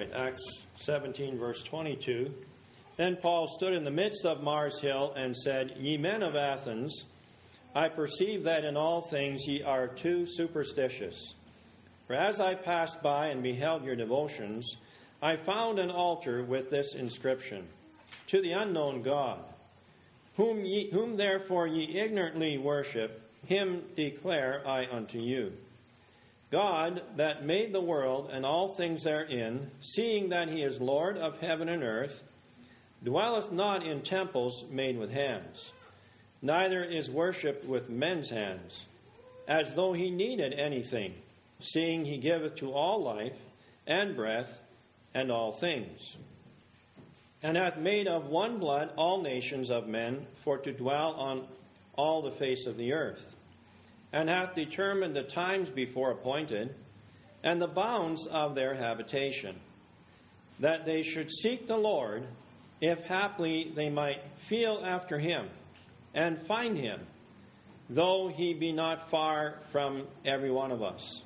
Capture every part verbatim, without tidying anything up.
it. Acts seventeen, verse twenty-two. Then Paul stood in the midst of Mars Hill and said, Ye men of Athens, I perceive that in all things ye are too superstitious. For as I passed by and beheld your devotions, I found an altar with this inscription, To the unknown God, whom, ye, whom therefore ye ignorantly worship, him declare I unto you. God that made the world and all things therein, seeing that he is Lord of heaven and earth, dwelleth not in temples made with hands, neither is worshipped with men's hands, as though he needed anything, seeing he giveth to all life and breath and all things, and hath made of one blood all nations of men for to dwell on all the face of the earth, and hath determined the times before appointed, and the bounds of their habitation, that they should seek the Lord, if haply they might feel after him, and find him, though he be not far from every one of us.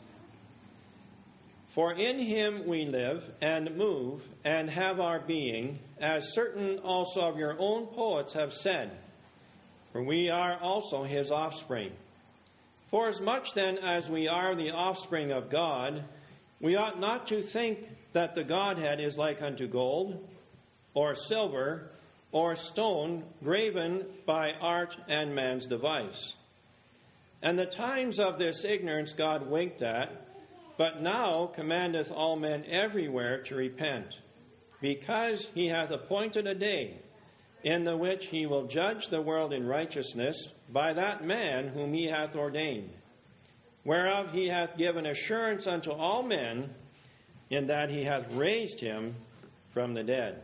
For in him we live, and move, and have our being, as certain also of your own poets have said, for we are also his offspring. Forasmuch then as we are the offspring of God, we ought not to think that the Godhead is like unto gold, or silver, or stone, graven by art and man's device. And the times of this ignorance God winked at, but now commandeth all men everywhere to repent, because he hath appointed a day, in the which he will judge the world in righteousness by that man whom he hath ordained, whereof he hath given assurance unto all men, in that he hath raised him from the dead.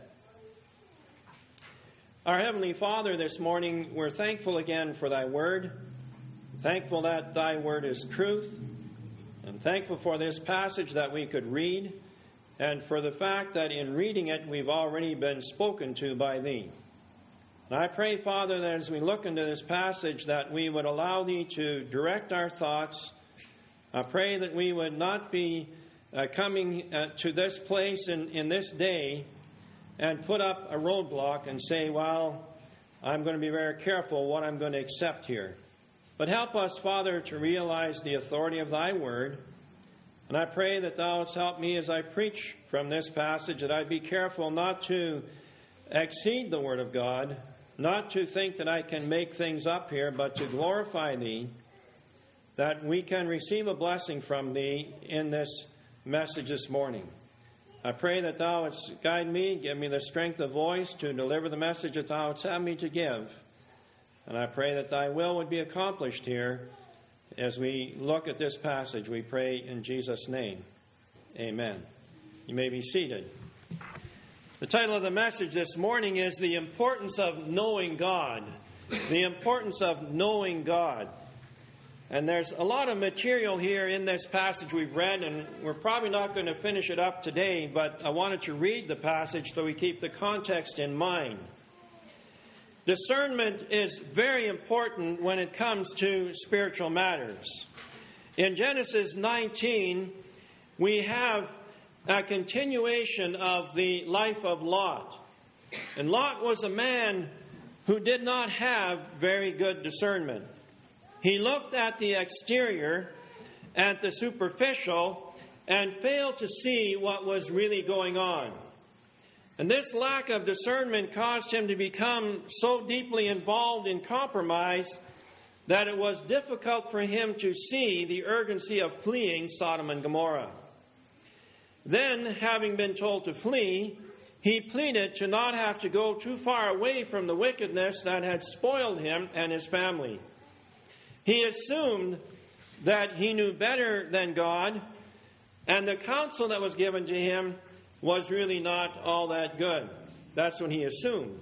Our Heavenly Father, this morning we're thankful again for thy word, thankful that thy word is truth, and thankful for this passage that we could read, and for the fact that in reading it we've already been spoken to by thee. And I pray, Father, that as we look into this passage that we would allow thee to direct our thoughts. I pray that we would not be uh, coming uh, to this place in, in this day and put up a roadblock and say, well, I'm going to be very careful what I'm going to accept here. But help us, Father, to realize the authority of thy word. And I pray that thou wouldst help me as I preach from this passage, that I'd be careful not to exceed the word of God, not to think that I can make things up here, but to glorify thee, that we can receive a blessing from thee in this message this morning. I pray that thou wouldst guide me, give me the strength of voice to deliver the message that thou wouldst have me to give. And I pray that thy will would be accomplished here as we look at this passage. We pray in Jesus' name. Amen. You may be seated. The title of the message this morning is The Importance of Knowing God. The Importance of Knowing God. And there's a lot of material here in this passage we've read, and we're probably not going to finish it up today, but I wanted to read the passage so we keep the context in mind. Discernment is very important when it comes to spiritual matters. In Genesis nineteen, we have a continuation of the life of Lot. And Lot was a man who did not have very good discernment. He looked at the exterior, at the superficial, and failed to see what was really going on. And this lack of discernment caused him to become so deeply involved in compromise that it was difficult for him to see the urgency of fleeing Sodom and Gomorrah. Then, having been told to flee, he pleaded to not have to go too far away from the wickedness that had spoiled him and his family. He assumed that he knew better than God, and the counsel that was given to him was really not all that good. That's what he assumed.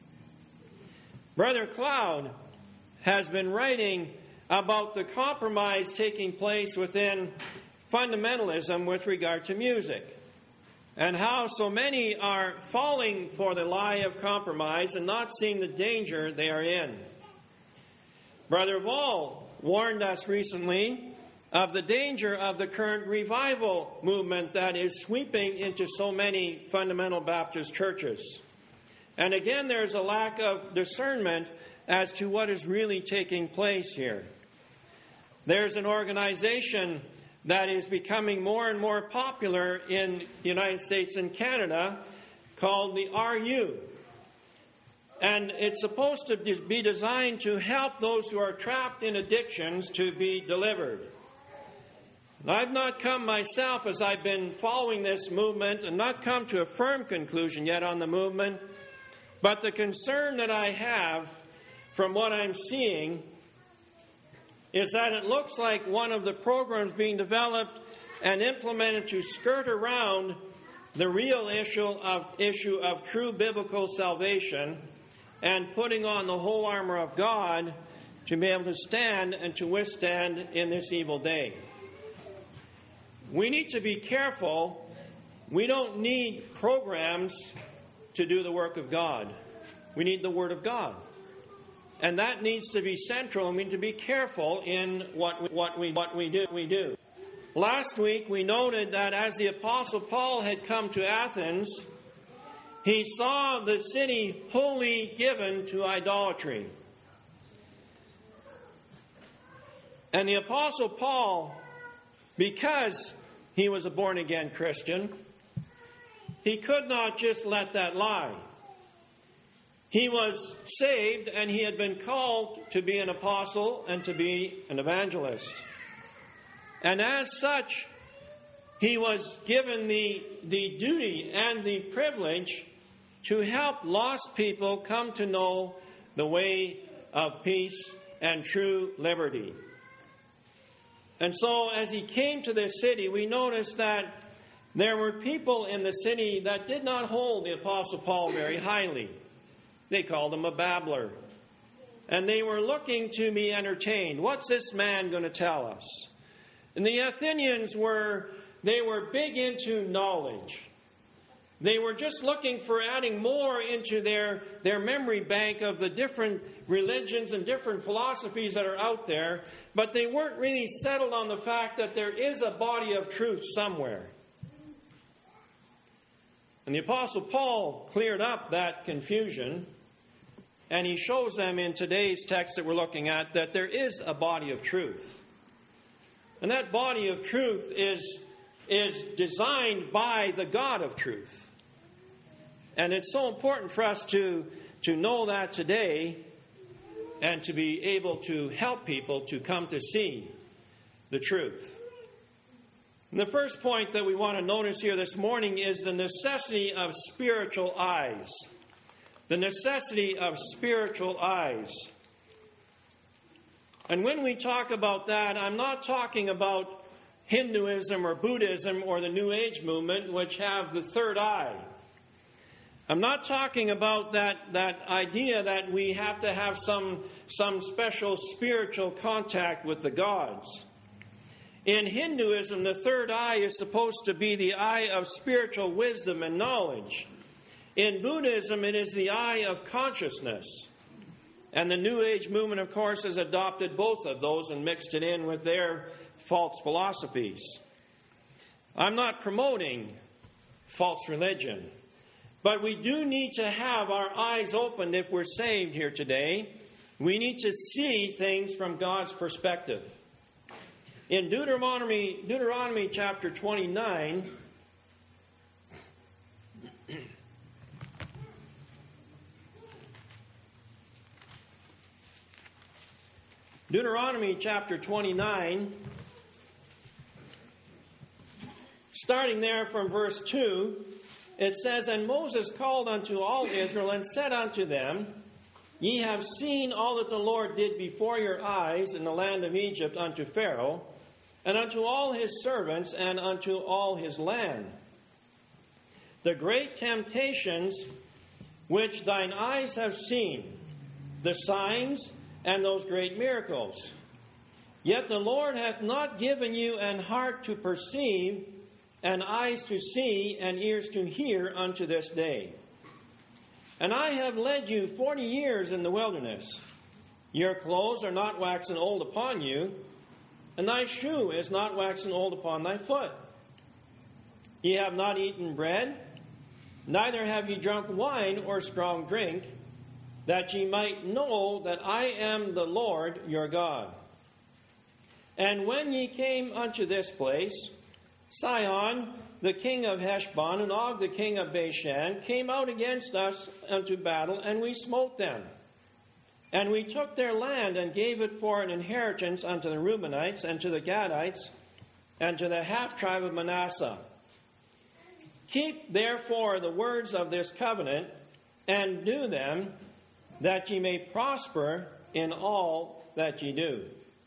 Brother Cloud has been writing about the compromise taking place within fundamentalism with regard to music, and how so many are falling for the lie of compromise and not seeing the danger they are in. Brother Wall warned us recently of the danger of the current revival movement that is sweeping into so many fundamental Baptist churches. And again, there's a lack of discernment as to what is really taking place here. There's an organization that is becoming more and more popular in the United States and Canada called the R U. And it's supposed to be designed to help those who are trapped in addictions to be delivered. I've not come myself, as I've been following this movement, and not come to a firm conclusion yet on the movement, but the concern that I have from what I'm seeing is that it looks like one of the programs being developed and implemented to skirt around the real issue of, issue of true biblical salvation and putting on the whole armor of God to be able to stand and to withstand in this evil day. We need to be careful. We don't need programs to do the work of God. We need the Word of God. And that needs to be central. We need to be careful in what we, what we, what we do. We do. Last week we noted that as the Apostle Paul had come to Athens, he saw the city wholly given to idolatry. And the Apostle Paul, because he was a born-again Christian, he could not just let that lie. He was saved, and he had been called to be an apostle and to be an evangelist. And as such, he was given the, the duty and the privilege to help lost people come to know the way of peace and true liberty. And so as he came to this city, we noticed that there were people in the city that did not hold the Apostle Paul very highly. They called him a babbler. And they were looking to be entertained. What's this man going to tell us? And the Athenians were, they were big into knowledge. They were just looking for adding more into their, their memory bank of the different religions and different philosophies that are out there, but they weren't really settled on the fact that there is a body of truth somewhere. And the Apostle Paul cleared up that confusion, and he shows them in today's text that we're looking at that there is a body of truth. And that body of truth is, is designed by the God of truth. And it's so important for us to, to know that today and to be able to help people to come to see the truth. And the first point that we want to notice here this morning is the necessity of spiritual eyes. The necessity of spiritual eyes. And when we talk about that, I'm not talking about Hinduism or Buddhism or the New Age movement, which have the third eye. I'm not talking about that, that idea that we have to have some, some special spiritual contact with the gods. In Hinduism, the third eye is supposed to be the eye of spiritual wisdom and knowledge. In Buddhism, it is the eye of consciousness. And the New Age movement, of course, has adopted both of those and mixed it in with their false philosophies. I'm not promoting false religion. But we do need to have our eyes opened if we're saved here today. We need to see things from God's perspective. In Deuteronomy, Deuteronomy chapter twenty-nine, Deuteronomy chapter twenty-nine, starting there from verse two, it says, "And Moses called unto all Israel and said unto them, Ye have seen all that the Lord did before your eyes in the land of Egypt unto Pharaoh, and unto all his servants, and unto all his land. The great temptations which thine eyes have seen, the signs and those great miracles. Yet the Lord hath not given you an heart to perceive, and eyes to see, and ears to hear unto this day. And I have led you forty years in the wilderness. Your clothes are not waxen old upon you. and thy shoe is not waxen old upon thy foot. Ye have not eaten bread, neither have ye drunk wine or strong drink, that ye might know that I am the Lord your God. And when ye came unto this place, Sihon, the king of Heshbon, and Og, the king of Bashan, came out against us unto battle, and we smote them. And we took their land, and gave it for an inheritance unto the Reubenites, and to the Gadites, and to the half-tribe of Manasseh. Keep therefore the words of this covenant, and do them, that ye may prosper in all that ye do.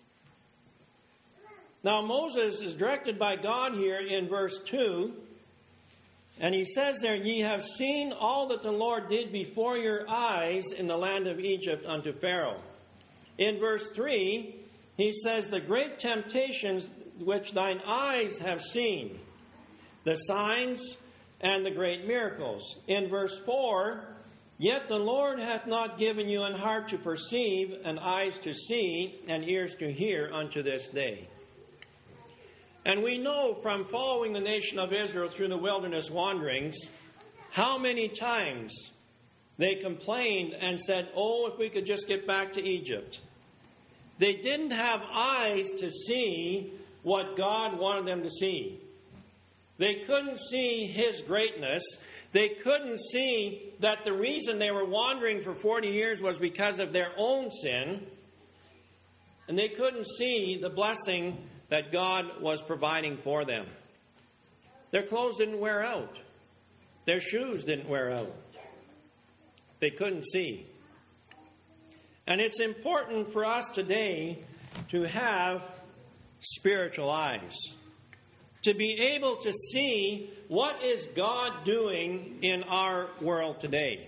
Now Moses is directed by God here in verse two, and he says there, Ye have seen all that the Lord did before your eyes in the land of Egypt unto Pharaoh. In verse three, he says, The great temptations which thine eyes have seen, the signs and the great miracles. In verse four, Yet the Lord hath not given you an heart to perceive, and eyes to see, and ears to hear unto this day. And we know from following the nation of Israel through the wilderness wanderings, how many times they complained and said, oh, if we could just get back to Egypt. They didn't have eyes to see what God wanted them to see. They couldn't see His greatness. They couldn't see that the reason they were wandering for forty years was because of their own sin. And they couldn't see the blessing that God was providing for them. Their clothes didn't wear out. Their shoes didn't wear out. They couldn't see. And it's important for us today to have spiritual eyes, to be able to see what is God doing in our world today.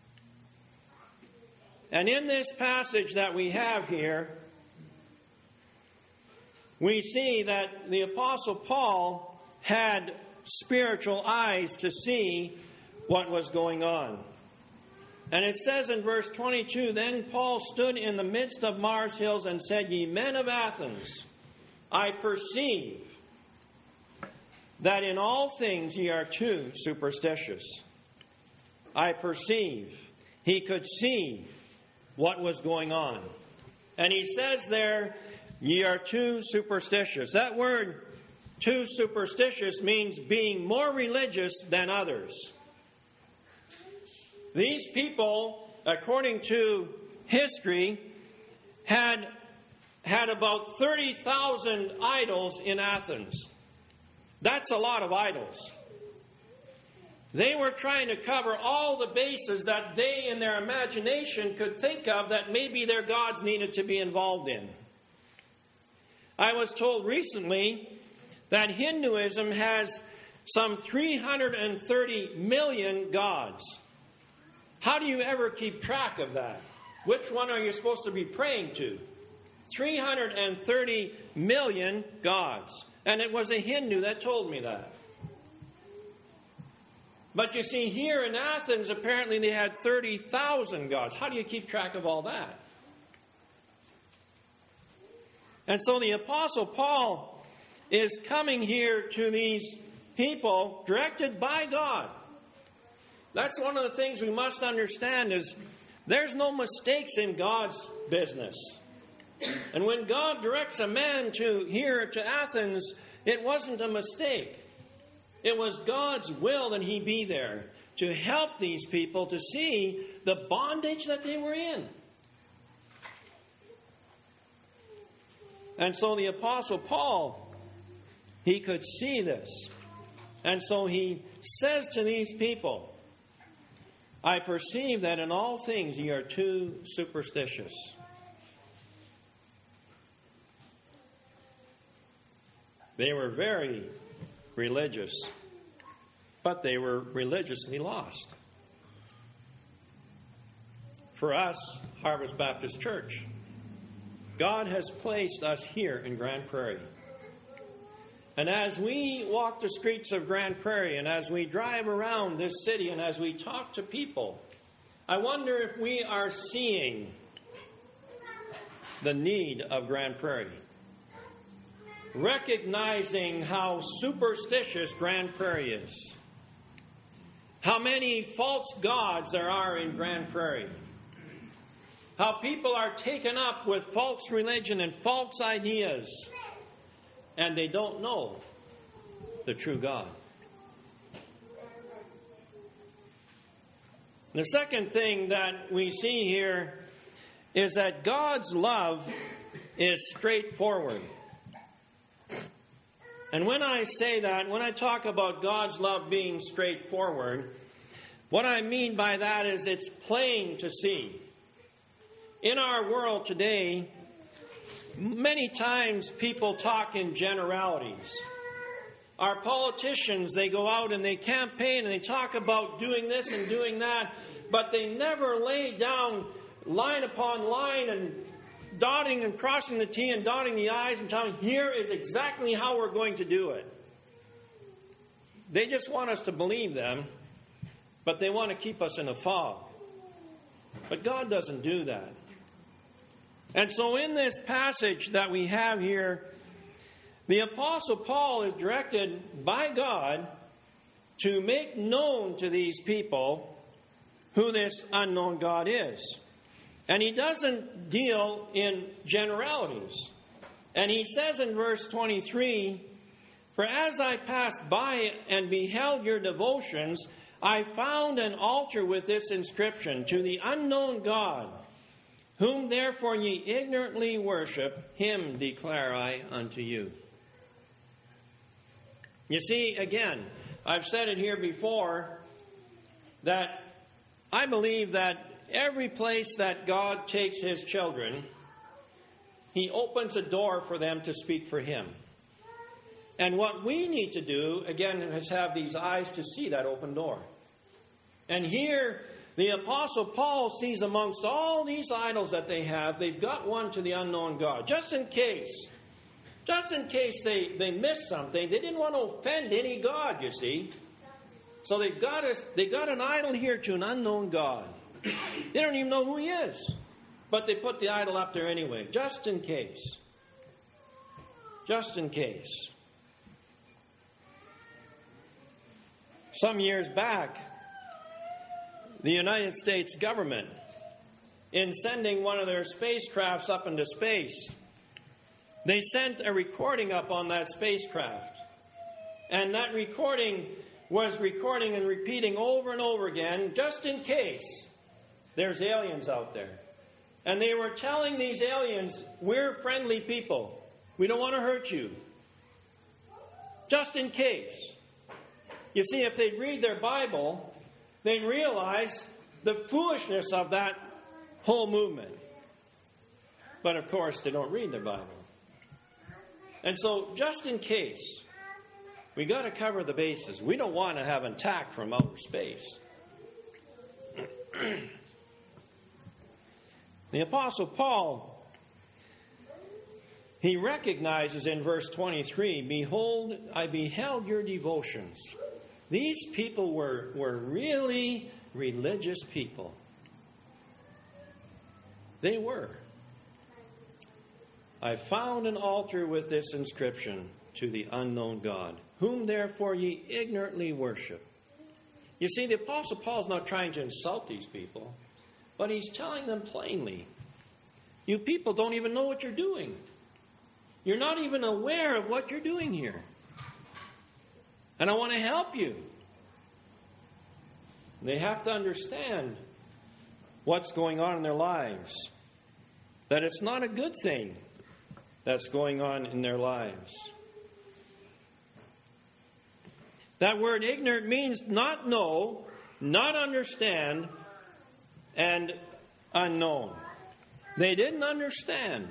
And in this passage that we have here, we see that the Apostle Paul had spiritual eyes to see what was going on. And it says in verse twenty-two, Then Paul stood in the midst of Mars Hills and said, Ye men of Athens, I perceive that in all things ye are too superstitious. I perceive. He could see what was going on. And he says there, Ye are too superstitious. That word, too superstitious, means being more religious than others. These people, according to history, had, had about thirty thousand idols in Athens. That's a lot of idols. They were trying to cover all the bases that they, in their imagination, could think of that maybe their gods needed to be involved in. I was told recently that Hinduism has some three hundred thirty million gods. How do you ever keep track of that? Which one are you supposed to be praying to? three hundred thirty million gods. And it was a Hindu that told me that. But you see, here in Athens, apparently they had thirty thousand gods. How do you keep track of all that? And so the Apostle Paul is coming here to these people directed by God. That's one of the things we must understand is there's no mistakes in God's business. And when God directs a man to here to Athens, it wasn't a mistake. It was God's will that he be there to help these people to see the bondage that they were in. And so the Apostle Paul, he could see this. And so he says to these people, I perceive that in all things ye are too superstitious. They were very religious, but they were religiously lost. For us, Harvest Baptist Church, God has placed us here in Grand Prairie. And as we walk the streets of Grand Prairie, and as we drive around this city, and as we talk to people, I wonder if we are seeing the need of Grand Prairie. recognizing how superstitious Grand Prairie is. How many false gods there are in Grand Prairie. How people are taken up with false religion and false ideas, and they don't know the true God. The second thing that we see here is that God's love is straightforward. And when I say that, when I talk about God's love being straightforward, what I mean by that is it's plain to see. In our world today, many times people talk in generalities. Our politicians, they go out and they campaign and they talk about doing this and doing that, but they never lay down line upon line and dotting and crossing the T and dotting the I's and telling, here is exactly how we're going to do it. They just want us to believe them, but they want to keep us in a fog. But God doesn't do that. And so in this passage that we have here, the Apostle Paul is directed by God to make known to these people who this unknown God is. And he doesn't deal in generalities. And he says in verse twenty-three, "For as I passed by and beheld your devotions, I found an altar with this inscription, to the unknown God, whom therefore ye ignorantly worship, him declare I unto you." You see, again, I've said it here before, that I believe that every place that God takes his children, he opens a door for them to speak for him. And what we need to do, again, is have these eyes to see that open door. And here, the Apostle Paul sees amongst all these idols that they have, they've got one to the unknown God. Just in case, just in case they, they miss something, they didn't want to offend any God, you see. So they've got, a, they got an idol here to an unknown God. They don't even know who he is. But they put the idol up there anyway, just in case. Just in case. Some years back, the United States government, in sending one of their spacecrafts up into space, they sent a recording up on that spacecraft. And that recording was recording and repeating over and over again, just in case there's aliens out there. And they were telling these aliens, we're friendly people. We don't want to hurt you. Just in case. You see, if they'd read their Bible, they'd realize the foolishness of that whole movement. But of course, they don't read their Bible. And so, just in case, we got to cover the bases. We don't want to have an attack from outer space. The Apostle Paul, he recognizes in verse twenty-three, "Behold, I beheld your devotions." These people were, were really religious people. They were. "I found an altar with this inscription, to the unknown God, whom therefore ye ignorantly worship." You see, the Apostle Paul's not trying to insult these people, but he's telling them plainly, you people don't even know what you're doing. You're not even aware of what you're doing here. And I want to help you. They have to understand what's going on in their lives. That it's not a good thing that's going on in their lives. That word ignorant means not know, not understand, and unknown. They didn't understand.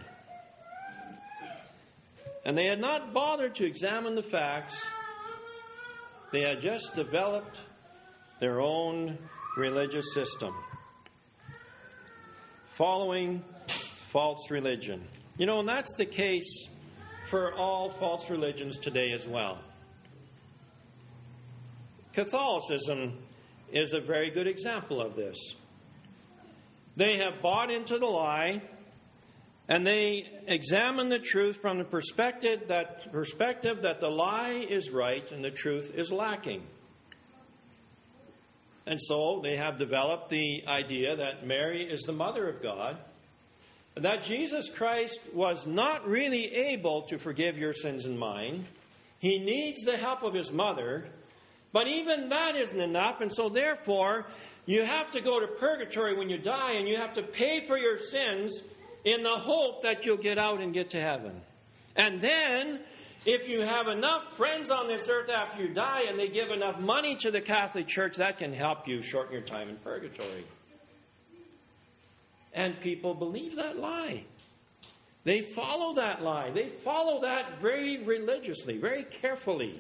And they had not bothered to examine the facts. They had just developed their own religious system, following false religion. You know, and that's the case for all false religions today as well. Catholicism is a very good example of this. They have bought into the lie And they examine the truth from the perspective that, perspective that the lie is right and the truth is lacking. And so they have developed the idea that Mary is the mother of God, and that Jesus Christ was not really able to forgive your sins and mine. He needs the help of his mother, but even that isn't enough, and so therefore you have to go to purgatory when you die, and you have to pay for your sins in the hope that you'll get out and get to heaven. And then, if you have enough friends on this earth after you die and they give enough money to the Catholic Church, that can help you shorten your time in purgatory. And people believe that lie. They follow that lie. They follow that very religiously, very carefully.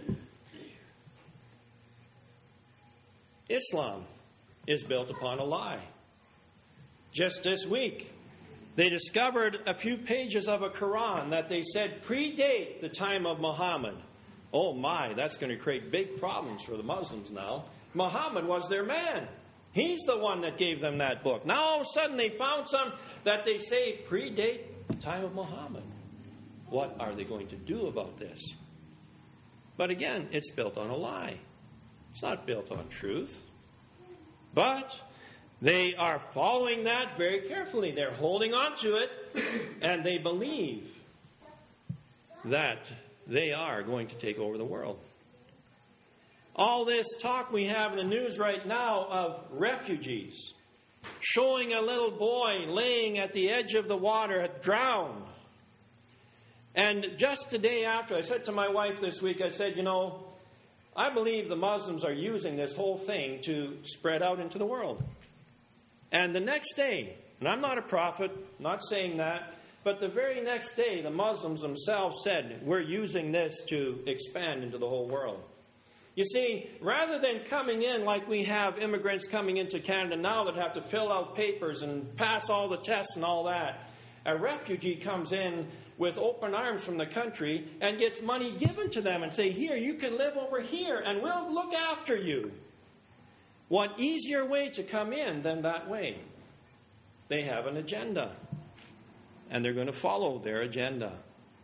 Islam is built upon a lie. Just this week, they discovered a few pages of a Quran that they said predate the time of Muhammad. Oh my, that's going to create big problems for the Muslims now. Muhammad was their man. He's the one that gave them that book. Now all of a sudden they found some that they say predate the time of Muhammad. What are they going to do about this? But again, it's built on a lie. It's not built on truth. But they are following that very carefully. They're holding on to it, and they believe that they are going to take over the world. All this talk we have in the news right now of refugees, showing a little boy laying at the edge of the water, drowned. And just the day after, I said to my wife this week, I said, you know, I believe the Muslims are using this whole thing to spread out into the world. And the next day, and I'm not a prophet, not saying that, but the very next day, the Muslims themselves said, we're using this to expand into the whole world. You see, rather than coming in like we have immigrants coming into Canada now that have to fill out papers and pass all the tests and all that, a refugee comes in with open arms from the country and gets money given to them and say, here, you can live over here and we'll look after you. What easier way to come in than that way? They have an agenda, and they're going to follow their agenda.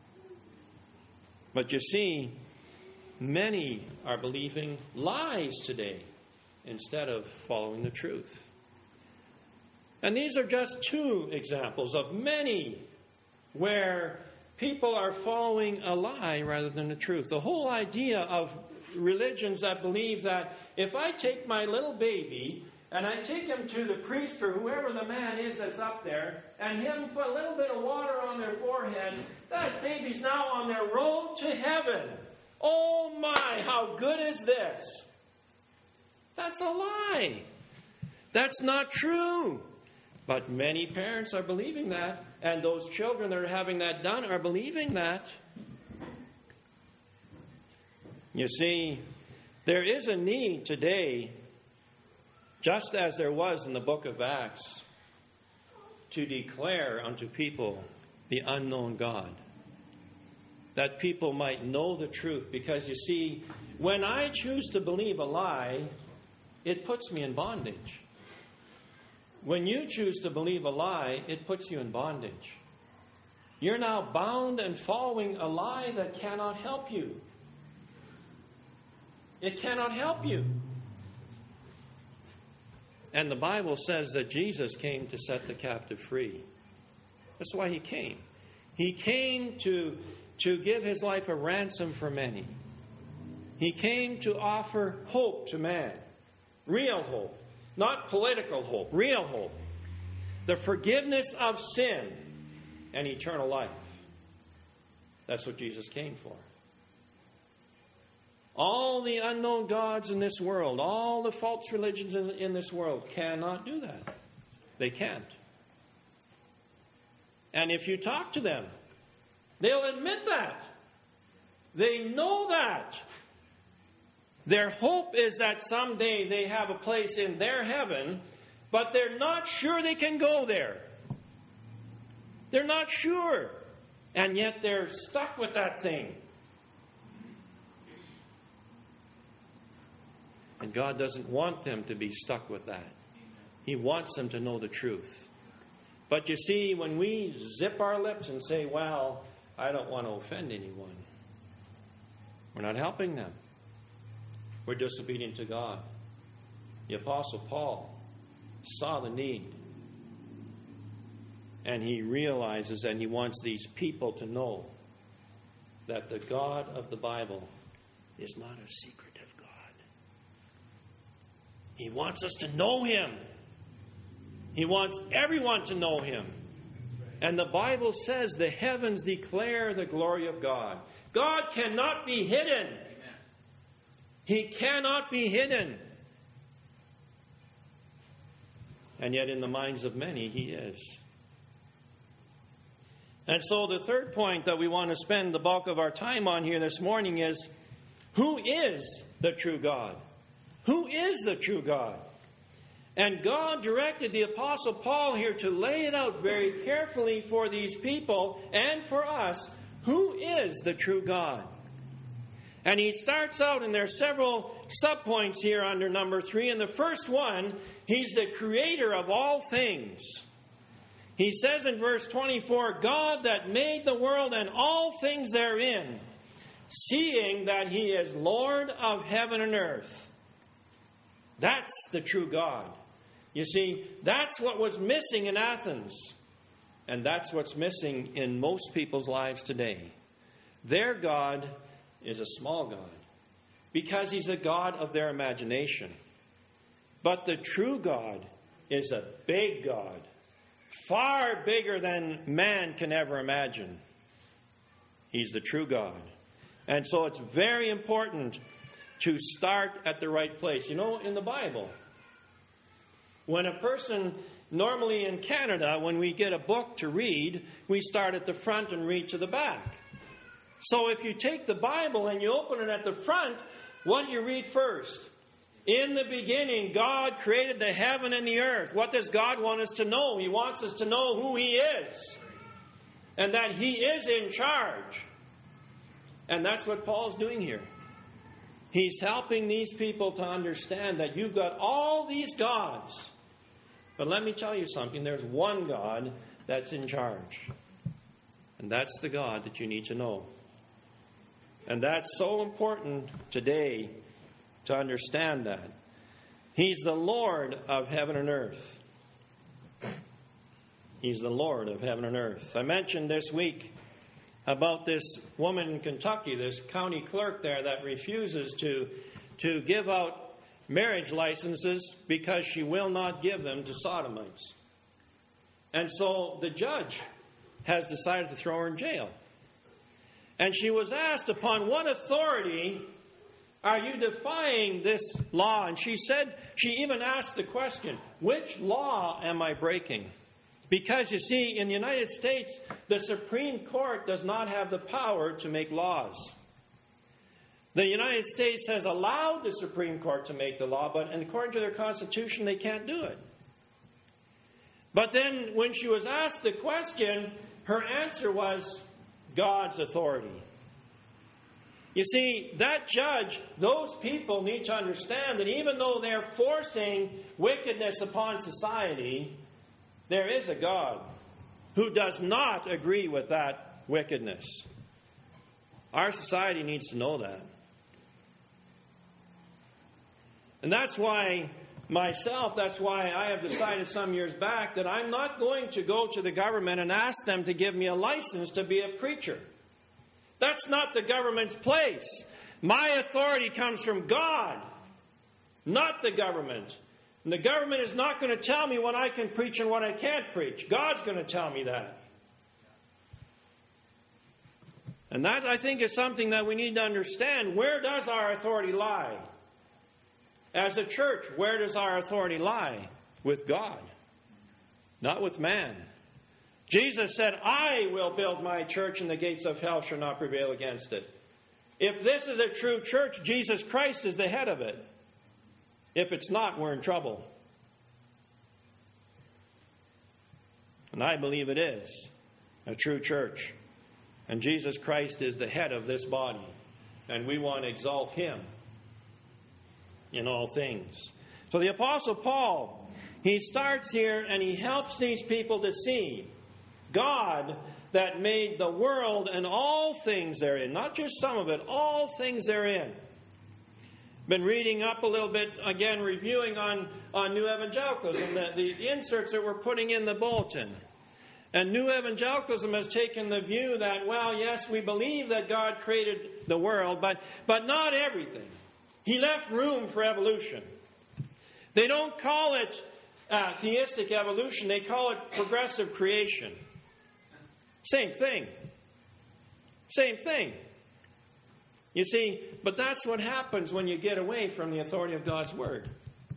But you see, many are believing lies today instead of following the truth. And these are just two examples of many where people are following a lie rather than the truth. The whole idea of religions that believe that if I take my little baby and I take him to the priest or whoever the man is that's up there and him put a little bit of water on their forehead, that baby's now on their road to heaven. Oh my, how good is this? That's a lie. That's not true. But many parents are believing that, and those children that are having that done are believing that. You see, there is a need today, just as there was in the book of Acts, to declare unto people the unknown God, that people might know the truth. Because you see, when I choose to believe a lie, it puts me in bondage. When you choose to believe a lie, it puts you in bondage. You're now bound and following a lie that cannot help you. It cannot help you. And the Bible says that Jesus came to set the captive free. That's why he came. He came to, to give his life a ransom for many. He came to offer hope to man. Real hope. Not political hope. Real hope. The forgiveness of sin and eternal life. That's what Jesus came for. All the unknown gods in this world, all the false religions in, in this world cannot do that. They can't. And if you talk to them, they'll admit that. They know that. Their hope is that someday they have a place in their heaven, but they're not sure they can go there. They're not sure. And yet they're stuck with that thing. And God doesn't want them to be stuck with that. He wants them to know the truth. But you see, when we zip our lips and say, well, I don't want to offend anyone, we're not helping them. We're disobedient to God. The Apostle Paul saw the need. And he realizes and he wants these people to know that the God of the Bible is not a secretive God. He wants us to know Him. He wants everyone to know Him. And the Bible says the heavens declare the glory of God. God cannot be hidden. Amen. He cannot be hidden. And yet in the minds of many, He is. And so the third point that we want to spend the bulk of our time on here this morning is, who is the true God? Who is the true God? And God directed the Apostle Paul here to lay it out very carefully for these people and for us. Who is the true God? And he starts out, and there are several subpoints here under number three. And the first one, He's the creator of all things. He says in verse twenty-four, God that made the world and all things therein, seeing that He is Lord of heaven and earth. That's the true God. You see, that's what was missing in Athens. And that's what's missing in most people's lives today. Their God is a small God because He's a God of their imagination. But the true God is a big God, far bigger than man can ever imagine. He's the true God. And so it's very important to start at the right place. You know, in the Bible, when a person, normally in Canada, when we get a book to read, we start at the front and read to the back. So if you take the Bible and you open it at the front, what do you read first? In the beginning, God created the heaven and the earth. What does God want us to know? He wants us to know who He is and that He is in charge. And that's what Paul's doing here. He's helping these people to understand that you've got all these gods. But let me tell you something. There's one God that's in charge. And that's the God that you need to know. And that's so important today to understand that. He's the Lord of heaven and earth. He's the Lord of heaven and earth. I mentioned this week about this woman in Kentucky, this county clerk there that refuses to, to give out marriage licenses because she will not give them to sodomites. And so the judge has decided to throw her in jail. And she was asked, upon what authority are you defying this law? And she said, she even asked the question, which law am I breaking? Because, you see, in the United States, the Supreme Court does not have the power to make laws. The United States has allowed the Supreme Court to make the law, but according to their Constitution, they can't do it. But then when she was asked the question, her answer was God's authority. You see, that judge, those people need to understand that even though they're forcing wickedness upon society, there is a God who does not agree with that wickedness. Our society needs to know that. And that's why myself, that's why I have decided some years back that I'm not going to go to the government and ask them to give me a license to be a preacher. That's not the government's place. My authority comes from God, not the government. And the government is not going to tell me what I can preach and what I can't preach. God's going to tell me that. And that, I think, is something that we need to understand. Where does our authority lie? As a church, where does our authority lie? With God, not with man. Jesus said, I will build my church and the gates of hell shall not prevail against it. If this is a true church, Jesus Christ is the head of it. If it's not, we're in trouble. And I believe it is a true church. And Jesus Christ is the head of this body. And we want to exalt Him in all things. So the Apostle Paul, He starts here and he helps these people to see God that made the world and all things therein, not just some of it, all things therein. Been reading up a little bit, again, reviewing on, on New Evangelicalism, the, the inserts that we're putting in the bulletin. And New Evangelicalism has taken the view that, well, yes, we believe that God created the world, but, but not everything. He left room for evolution. They don't call it uh, theistic evolution. They call it progressive creation. Same thing. Same thing. You see, but that's what happens when you get away from the authority of God's Word.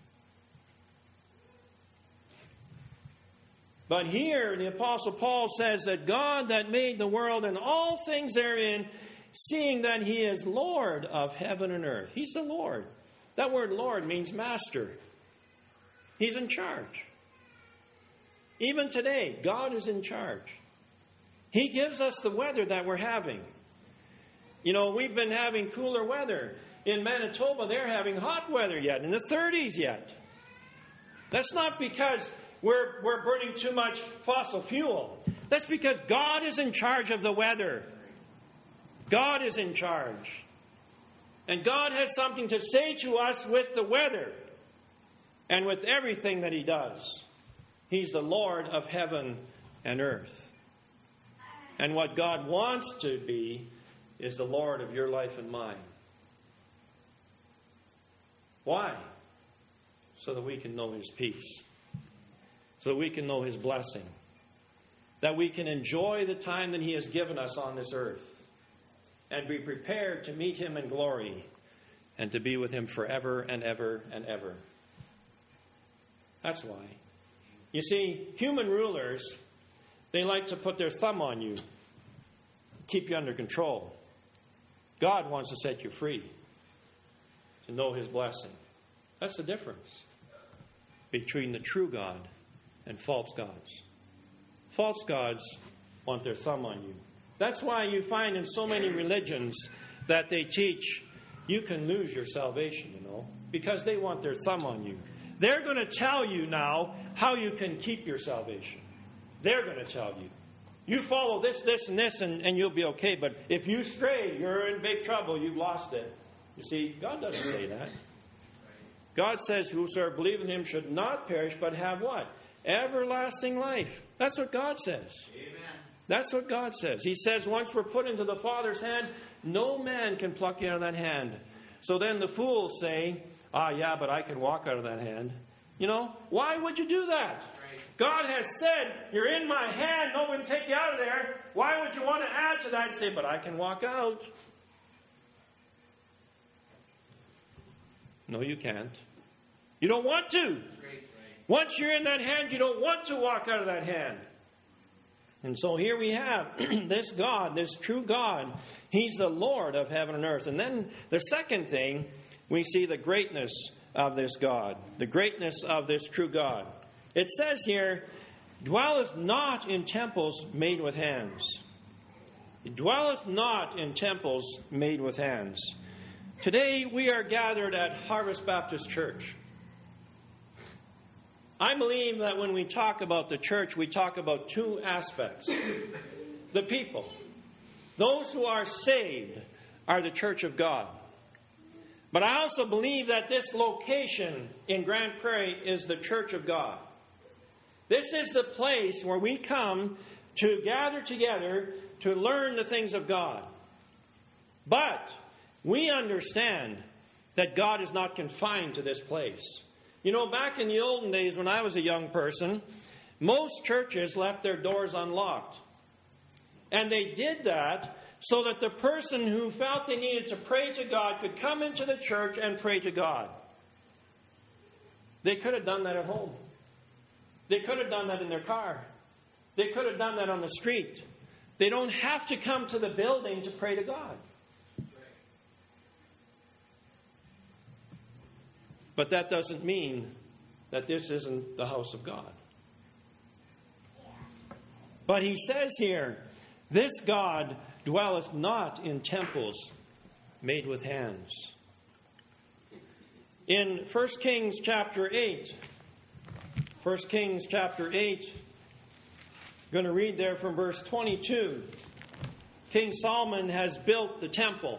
But here, the Apostle Paul says that God that made the world and all things therein, seeing that He is Lord of heaven and earth. He's the Lord. That word Lord means master. He's in charge. Even today, God is in charge. He gives us the weather that we're having. You know, we've been having cooler weather. In Manitoba, they're having hot weather yet, in the thirties yet. That's not because we're, we're burning too much fossil fuel. That's because God is in charge of the weather. God is in charge. And God has something to say to us with the weather and with everything that He does. He's the Lord of heaven and earth. And what God wants to be is the Lord of your life and mine. Why? So that we can know His peace. So that we can know His blessing. That we can enjoy the time that He has given us on this earth. And be prepared to meet Him in glory. And to be with Him forever and ever and ever. That's why. You see, human rulers, they like to put their thumb on you. Keep you under control. God wants to set you free. To know His blessing. That's the difference between the true God and false gods. False gods want their thumb on you. That's why you find in so many religions that they teach you can lose your salvation, you know, because they want their thumb on you. They're going to tell you now how you can keep your salvation. They're going to tell you. You follow this, this, and this, and, and you'll be okay. But if you stray, you're in big trouble. You've lost it. You see, God doesn't say that. God says, whosoever believes in Him should not perish, but have what? Everlasting life. That's what God says. Amen. That's what God says. He says once we're put into the Father's hand, no man can pluck you out of that hand. So then the fools say, ah, yeah, but I can walk out of that hand. You know, why would you do that? God has said, you're in my hand, no one can take you out of there. Why would you want to add to that and say, but I can walk out? No, you can't. You don't want to. Once you're in that hand, you don't want to walk out of that hand. And so here we have this God, this true God. He's the Lord of heaven and earth. And then the second thing, we see the greatness of this God, the greatness of this true God. It says here, dwelleth not in temples made with hands. It dwelleth not in temples made with hands. Today we are gathered at Harvest Baptist Church. I believe that when we talk about the church, we talk about two aspects. The people. Those who are saved are the church of God. But I also believe that this location in Grand Prairie is the church of God. This is the place where we come to gather together to learn the things of God. But we understand that God is not confined to this place. You know, back in the olden days when I was a young person, most churches left their doors unlocked. And they did that so that the person who felt they needed to pray to God could come into the church and pray to God. They could have done that at home. They could have done that in their car. They could have done that on the street. They don't have to come to the building to pray to God. But that doesn't mean that this isn't the house of God. But he says here, this God dwelleth not in temples made with hands. In First Kings chapter eight, First Kings chapter eight. I'm going to read there from verse twenty-two. King Solomon has built the temple.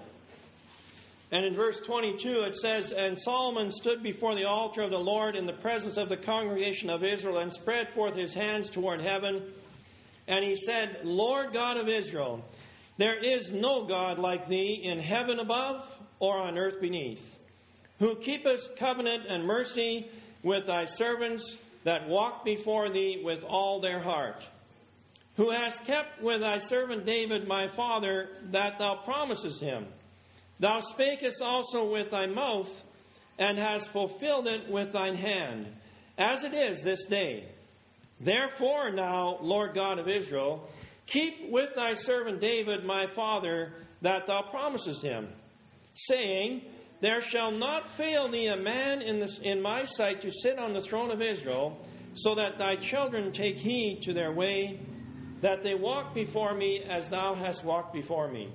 And in verse twenty-two it says, "And Solomon stood before the altar of the Lord in the presence of the congregation of Israel and spread forth his hands toward heaven. And he said, Lord God of Israel, there is no God like thee in heaven above or on earth beneath, who keepest covenant and mercy with thy servants that walk before thee with all their heart, who hast kept with thy servant David my father that thou promisest him. Thou spakest also with thy mouth, and hast fulfilled it with thine hand, as it is this day. Therefore now, Lord God of Israel, keep with thy servant David my father that thou promisest him, saying, There shall not fail thee a man in, this, in my sight to sit on the throne of Israel, so that thy children take heed to their way, that they walk before me as thou hast walked before me.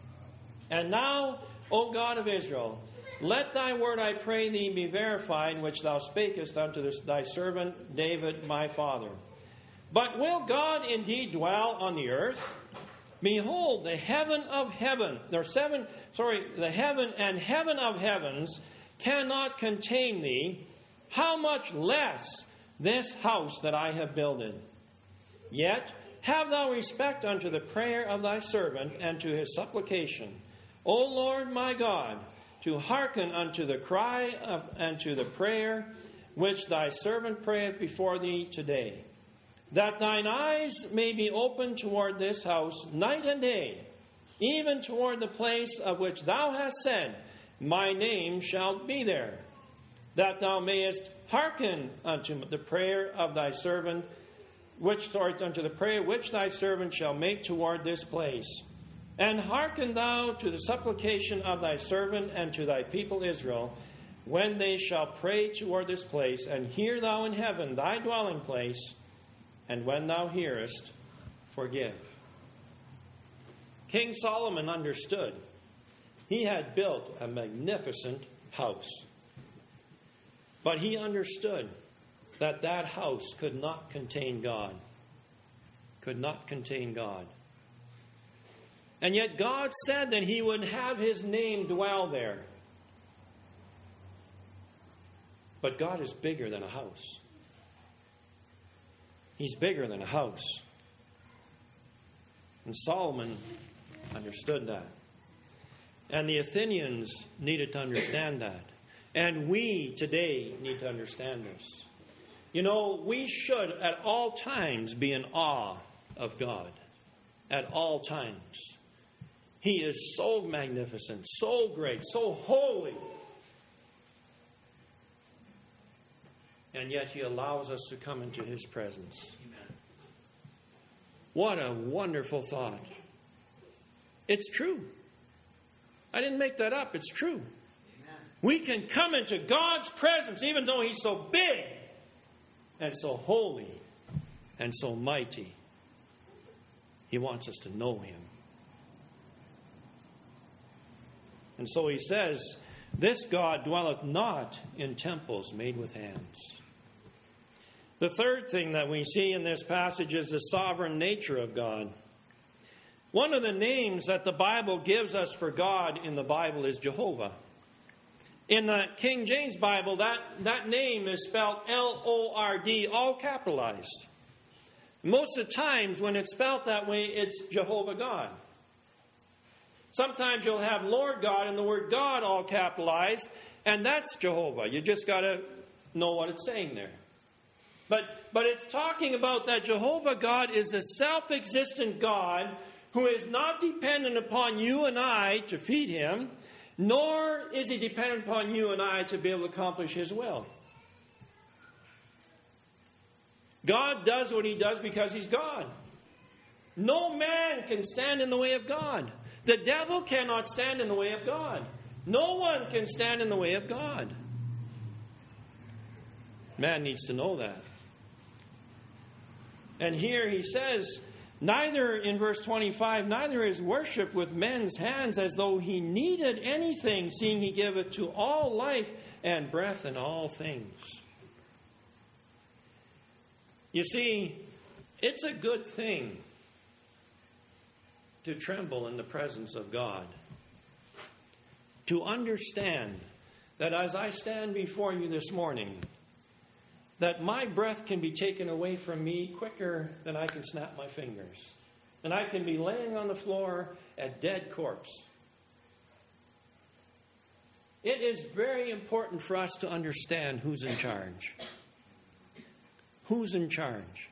And now, O God of Israel, let thy word, I pray thee, be verified, which thou spakest unto this, thy servant David my father. But will God indeed dwell on the earth? Behold, the heaven of heaven, there are seven, sorry, the heaven and heaven of heavens cannot contain thee. How much less this house that I have builded? Yet have thou respect unto the prayer of thy servant and to his supplication, O Lord my God, to hearken unto the cry of, and to the prayer which thy servant prayeth before thee today, that thine eyes may be open toward this house night and day, even toward the place of which thou hast said, My name shall be there, that thou mayest hearken unto the prayer of thy servant, which sorry, unto the prayer which thy servant shall make toward this place. And hearken thou to the supplication of thy servant and to thy people Israel, when they shall pray toward this place, and hear thou in heaven thy dwelling place, and when thou hearest, forgive." King Solomon understood. He had built a magnificent house. But he understood that that house could not contain God. Could not contain God. And yet God said that he would have his name dwell there. But God is bigger than a house. He's bigger than a house. And Solomon understood that. And the Athenians needed to understand that. And we today need to understand this. You know, we should at all times be in awe of God. At all times. He is so magnificent, so great, so holy. And yet he allows us to come into his presence. Amen. What a wonderful thought. It's true. I didn't make that up. It's true. Amen. We can come into God's presence even though he's so big and so holy and so mighty. He wants us to know him. And so he says, This God dwelleth not in temples made with hands. The third thing that we see in this passage is the sovereign nature of God. One of the names that the Bible gives us for God in the Bible is Jehovah. In the King James Bible, that, that name is spelled L O R D, all capitalized. Most of the times when it's spelled that way, it's Jehovah God. Sometimes you'll have Lord God and the word God all capitalized, and that's Jehovah. You just got to know what it's saying there. But, but it's talking about that Jehovah God is a self-existent God who is not dependent upon you and I to feed him, nor is he dependent upon you and I to be able to accomplish his will. God does what he does because he's God. No man can stand in the way of God. The devil cannot stand in the way of God. No one can stand in the way of God. Man needs to know that. And here he says, neither, in verse twenty-five, neither is worship with men's hands as though he needed anything, seeing he giveth to all life and breath and all things. You see, it's a good thing to tremble in the presence of God. To understand that as I stand before you this morning, that my breath can be taken away from me quicker than I can snap my fingers. And I can be laying on the floor a dead corpse. It is very important for us to understand who's in charge. Who's in charge?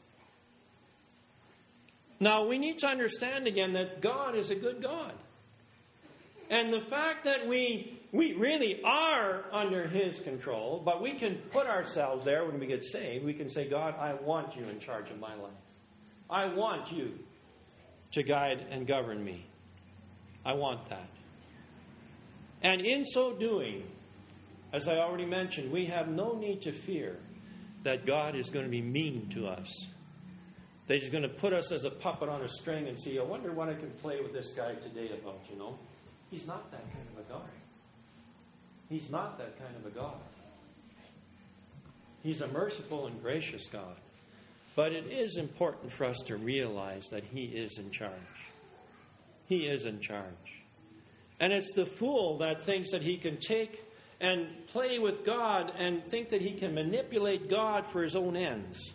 Now, we need to understand again that God is a good God. And the fact that we we really are under His control, but we can put ourselves there when we get saved. We can say, God, I want you in charge of my life. I want you to guide and govern me. I want that. And in so doing, as I already mentioned, we have no need to fear that God is going to be mean to us. That He's going to put us as a puppet on a string and say, I wonder what I can play with this guy today about, you know. He's not that kind of a God. He's not that kind of a God. He's a merciful and gracious God. But it is important for us to realize that He is in charge. He is in charge. And it's the fool that thinks that he can take and play with God and think that he can manipulate God for his own ends.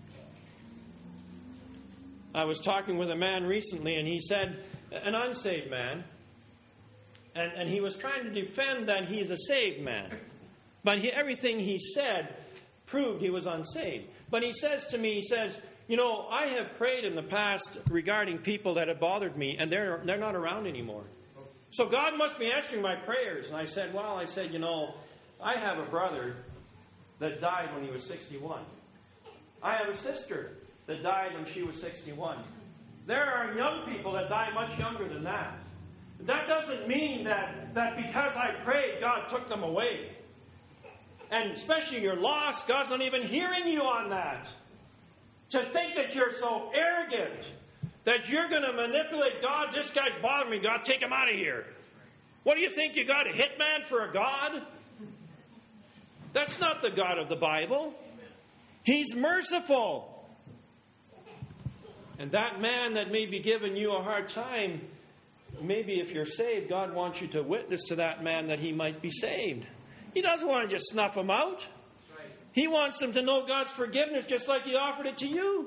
I was talking with a man recently, and he said, an unsaved man, and, and he was trying to defend that he's a saved man. But he, everything he said proved he was unsaved. But he says to me, he says, you know, I have prayed in the past regarding people that have bothered me, and they're they're not around anymore. So God must be answering my prayers. And I said, well, I said, you know, I have a brother that died when he was sixty-one. I have a sister that died when she was sixty-one. There are young people that die much younger than that. That doesn't mean that, that because I prayed, God took them away. And especially you're lost, God's not even hearing you on that. To think that you're so arrogant that you're going to manipulate God. This guy's bothering me. God, take him out of here. What do you think? You got a hitman for a God? That's not the God of the Bible. He's merciful. And that man that may be giving you a hard time, maybe if you're saved, God wants you to witness to that man that he might be saved. He doesn't want to just snuff him out. He wants them to know God's forgiveness just like He offered it to you.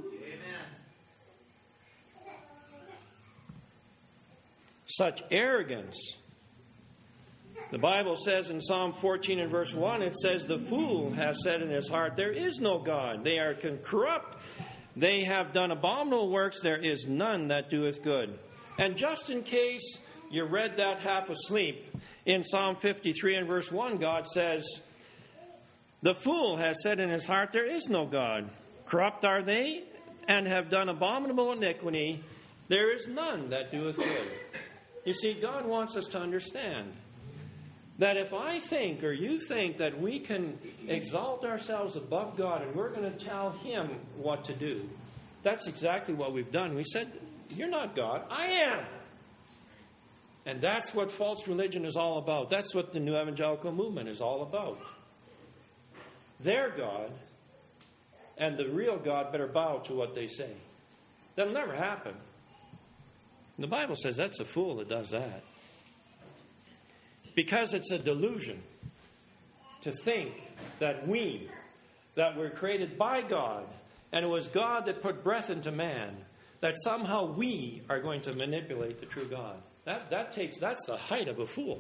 Such arrogance. The Bible says in Psalm fourteen and verse one, it says, the fool has said in his heart, there is no God. They are corrupt. They have done abominable works. There is none that doeth good. And just in case you read that half asleep, in Psalm fifty-three and verse one, God says, the fool has said in his heart, there is no God. Corrupt are they, and have done abominable iniquity. There is none that doeth good. You see, God wants us to understand that if I think or you think that we can exalt ourselves above God and we're going to tell Him what to do, that's exactly what we've done. We said, you're not God, I am. And that's what false religion is all about. That's what the New Evangelical Movement is all about. Their God and the real God better bow to what they say. That'll never happen. The Bible says that's a fool that does that. Because it's a delusion to think that we, that we're created by God, and it was God that put breath into man, that somehow we are going to manipulate the true God. That, that takes, that's the height of a fool.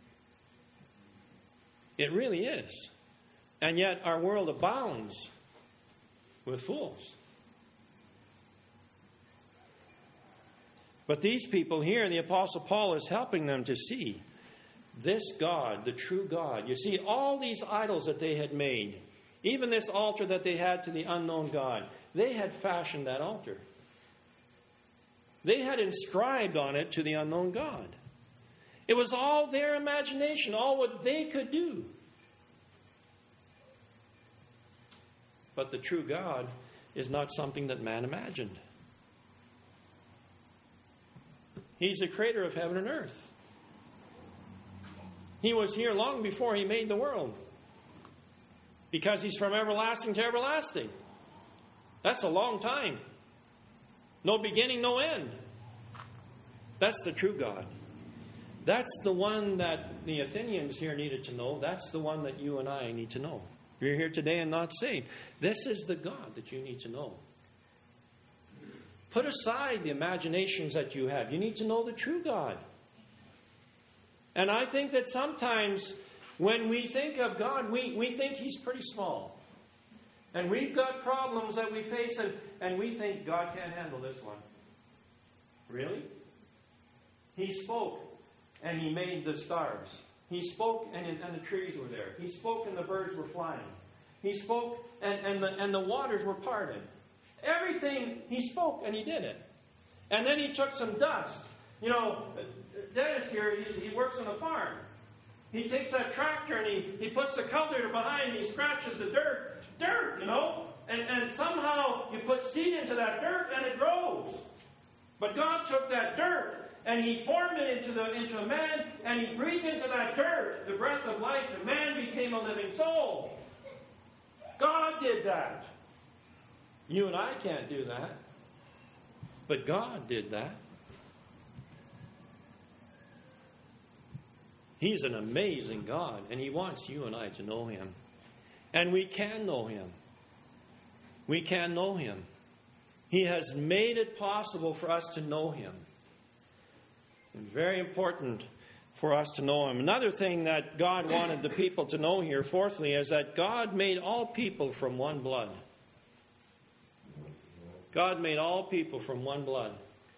It really is. And yet our world abounds with fools. But these people here, the Apostle Paul is helping them to see this God, the true God. You see, all these idols that they had made, even this altar that they had to the unknown God, they had fashioned that altar. They had inscribed on it to the unknown God. It was all their imagination, all what they could do. But the true God is not something that man imagined. He's the creator of heaven and earth. He was here long before He made the world. Because He's from everlasting to everlasting. That's a long time. No beginning, no end. That's the true God. That's the one that the Athenians here needed to know. That's the one that you and I need to know. If you're here today and not saved, this is the God that you need to know. Put aside the imaginations that you have. You need to know the true God. And I think that sometimes when we think of God, we, we think He's pretty small. And we've got problems that we face, and, and we think God can't handle this one. Really? He spoke, and He made the stars. He spoke, and, and the trees were there. He spoke, and the birds were flying. He spoke, and, and, the, and the waters were parted. Everything He spoke, and He did it. And then He took some dust. You know, Dennis here, he, he works on a farm. He takes that tractor, and he, he puts the cultivator behind, and he scratches the dirt. Dirt, you know. And, and somehow you put seed into that dirt, and it grows. But God took that dirt, and He formed it into, the, into a man, and He breathed into that dirt the breath of life, and man became a living soul. God did that. You and I can't do that. But God did that. He's an amazing God, and He wants you and I to know Him. And we can know Him. We can know Him. He has made it possible for us to know Him. And very important for us to know Him. Another thing that God wanted the people to know here, fourthly, is that God made all people from one blood. God made all people from one blood.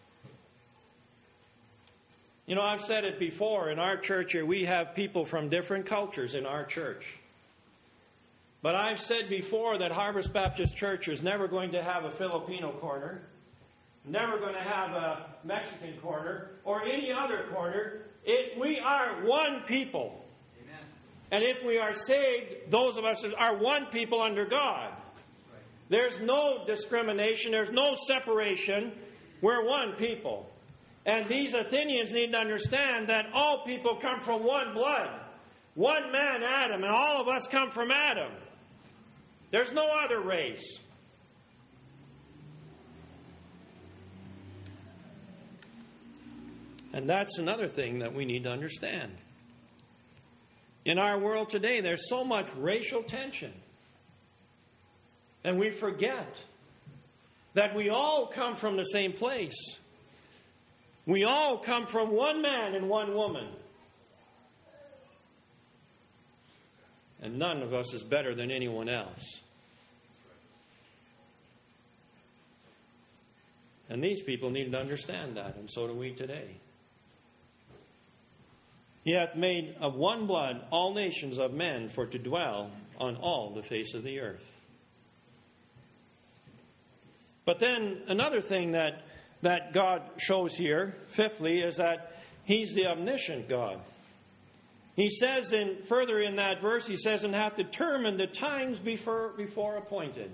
You know, I've said it before, in our church here, we have people from different cultures in our church. But I've said before that Harvest Baptist Church is never going to have a Filipino corner, never going to have a Mexican corner, or any other corner. It, we are one people. Amen. And if we are saved, those of us are one people under God. There's no discrimination. There's no separation. We're one people. And these Athenians need to understand that all people come from one blood. One man, Adam, and all of us come from Adam. There's no other race. And that's another thing that we need to understand. In our world today, there's so much racial tension. And we forget that we all come from the same place. We all come from one man and one woman. And none of us is better than anyone else. And these people need to understand that, and so do we today. He hath made of one blood all nations of men for to dwell on all the face of the earth. But then another thing that, that God shows here, fifthly, is that He's the omniscient God. He says in further in that verse, He says, and hath determined the times before, before appointed.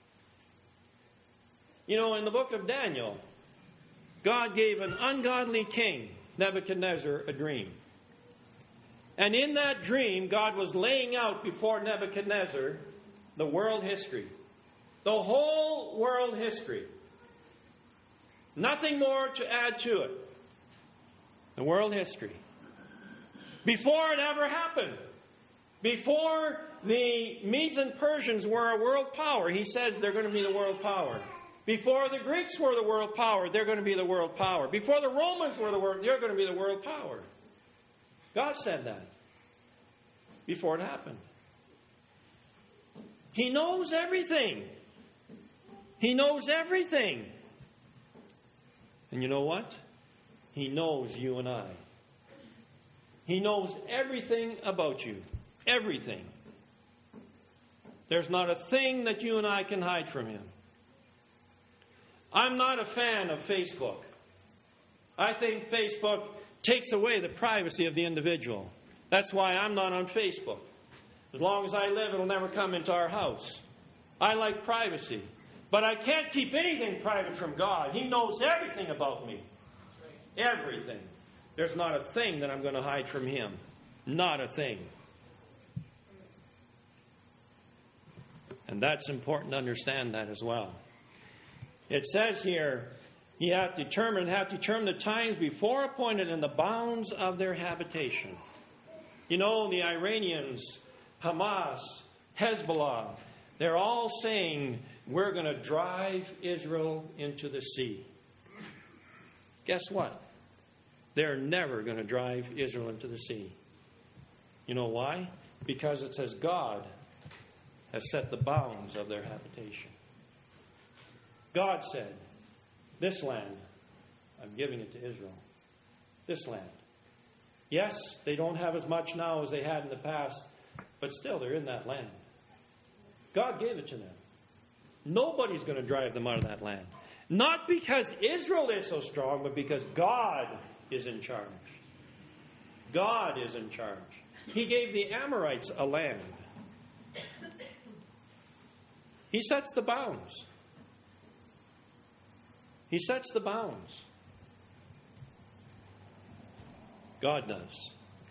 You know, in the book of Daniel, God gave an ungodly king, Nebuchadnezzar, a dream. And in that dream, God was laying out before Nebuchadnezzar the world history. The whole world history. Nothing more to add to it. The world history. Before it ever happened. Before the Medes and Persians were a world power, He says they're going to be the world power. Before the Greeks were the world power, they're going to be the world power. Before the Romans were the world, they're going to be the world power. God said that before it happened. He knows everything. He knows everything. And you know what? He knows you and I. He knows everything about you. Everything. There's not a thing that you and I can hide from Him. I'm not a fan of Facebook. I think Facebook takes away the privacy of the individual. That's why I'm not on Facebook. As long as I live, it'll never come into our house. I like privacy. But I can't keep anything private from God. He knows everything about me. Everything. There's not a thing that I'm going to hide from Him. Not a thing. And that's important to understand that as well. It says here, he hath determined, hath determined the times before appointed and the bounds of their habitation. You know, the Iranians, Hamas, Hezbollah, they're all saying, we're going to drive Israel into the sea. Guess what? They're never going to drive Israel into the sea. You know why? Because it says God has set the bounds of their habitation. God said, this land, I'm giving it to Israel. This land. Yes, they don't have as much now as they had in the past, but still they're in that land. God gave it to them. Nobody's going to drive them out of that land. Not because Israel is so strong, but because God is in charge. God is in charge. He gave the Amorites a land. He sets the bounds. He sets the bounds. God does.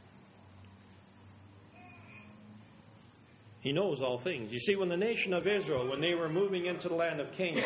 He knows all things. You see, when the nation of Israel, when they were moving into the land of Canaan,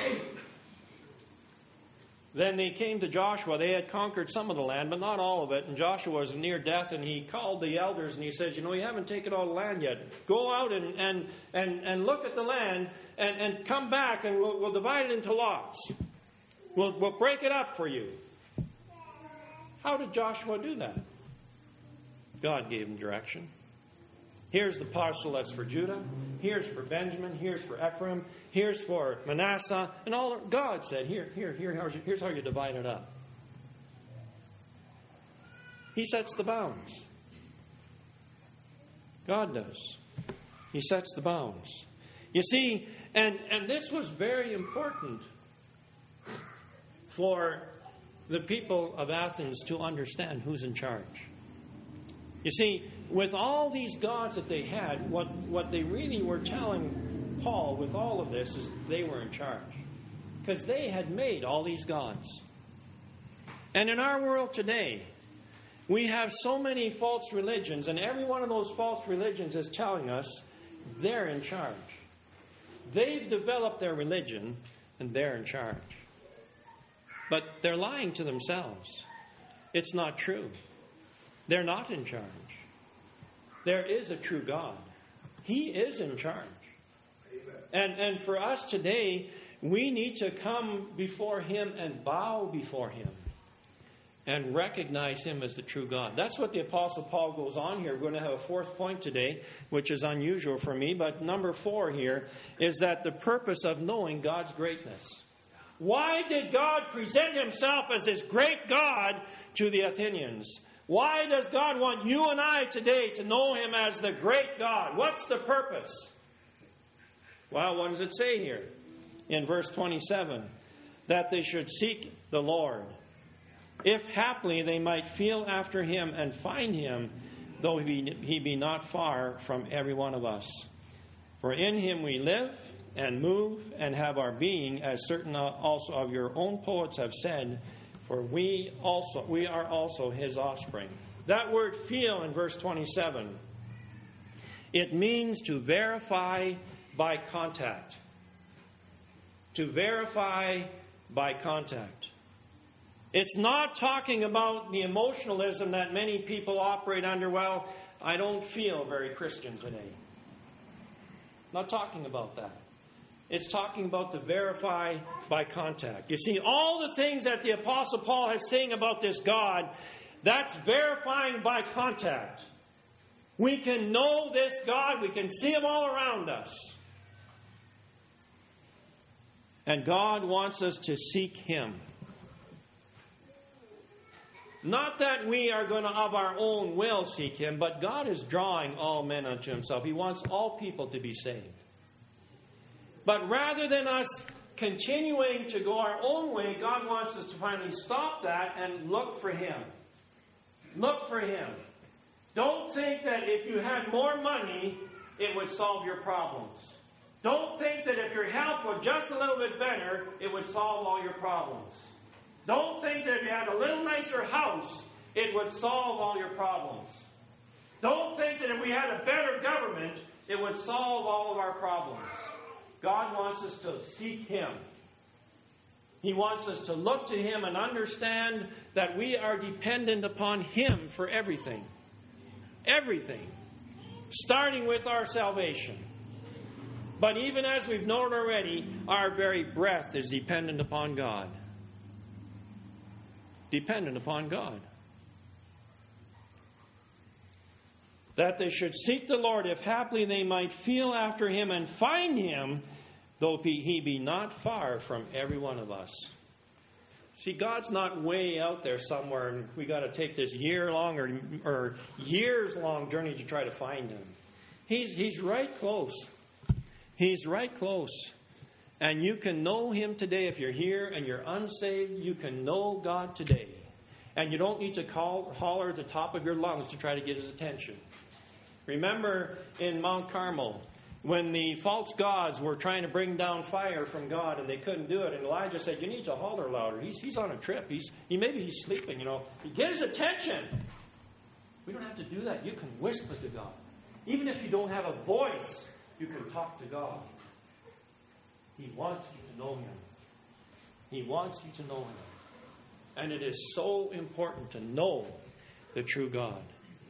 then they came to Joshua. They had conquered some of the land, but not all of it. And Joshua was near death, and he called the elders, and he says, you know, you haven't taken all the land yet. Go out and and and, and look at the land, and, and come back, and we'll, we'll divide it into lots. We'll, we'll break it up for you. How did Joshua do that? God gave him direction. Here's the parcel that's for Judah. Here's for Benjamin. Here's for Ephraim. Here's for Manasseh. And all God said, here, here, here, here's how you divide it up. He sets the bounds. God does. He sets the bounds. You see, and, and this was very important for the people of Athens to understand who's in charge. You see, with all these gods that they had, what, what they really were telling Paul with all of this is they were in charge. Because they had made all these gods. And in our world today, we have so many false religions, and every one of those false religions is telling us they're in charge. They've developed their religion, and they're in charge. But they're lying to themselves. It's not true. They're not in charge. There is a true God. He is in charge. And, and for us today, we need to come before Him and bow before Him and recognize Him as the true God. That's what the Apostle Paul goes on here. We're going to have a fourth point today, which is unusual for me. But number four here is that the purpose of knowing God's greatness. Why did God present Himself as this great God to the Athenians? Why does God want you and I today to know Him as the great God? What's the purpose? Well, what does it say here? In verse twenty-seven, that they should seek the Lord, if haply they might feel after Him and find Him, though he be, he be not far from every one of us. For in Him we live and move and have our being, as certain also of your own poets have said, for we also we are also His offspring. That word feel in verse twenty-seven, it means to verify by contact. To verify by contact. It's not talking about the emotionalism that many people operate under. Well, I don't feel very Christian today. Not talking about that. It's talking about the verify by contact. You see, all the things that the Apostle Paul is saying about this God, that's verifying by contact. We can know this God. We can see Him all around us. And God wants us to seek Him. Not that we are going to, of our own will, seek Him, but God is drawing all men unto Himself. He wants all people to be saved. But rather than us continuing to go our own way, God wants us to finally stop that and look for Him. Look for Him. Don't think that if you had more money, it would solve your problems. Don't think that if your health were just a little bit better, it would solve all your problems. Don't think that if you had a little nicer house, it would solve all your problems. Don't think that if we had a better government, it would solve all of our problems. God wants us to seek Him. He wants us to look to Him and understand that we are dependent upon Him for everything. Everything. Starting with our salvation. But even as we've known already, our very breath is dependent upon God. Dependent upon God. That they should seek the Lord, if haply they might feel after Him and find Him, though He be not far from every one of us. See, God's not way out there somewhere, and we got to take this year-long or, or years-long journey to try to find Him. He's, he's right close. He's right close. And you can know Him today. If you're here and you're unsaved, you can know God today. And you don't need to call, holler at the top of your lungs to try to get His attention. Remember in Mount Carmel, when the false gods were trying to bring down fire from God and they couldn't do it, and Elijah said, you need to holler louder. He's, he's on a trip. He's, he, maybe he's sleeping, you know. Get his attention. We don't have to do that. You can whisper to God. Even if you don't have a voice, you can talk to God. He wants you to know Him. He wants you to know Him. And it is so important to know the true God.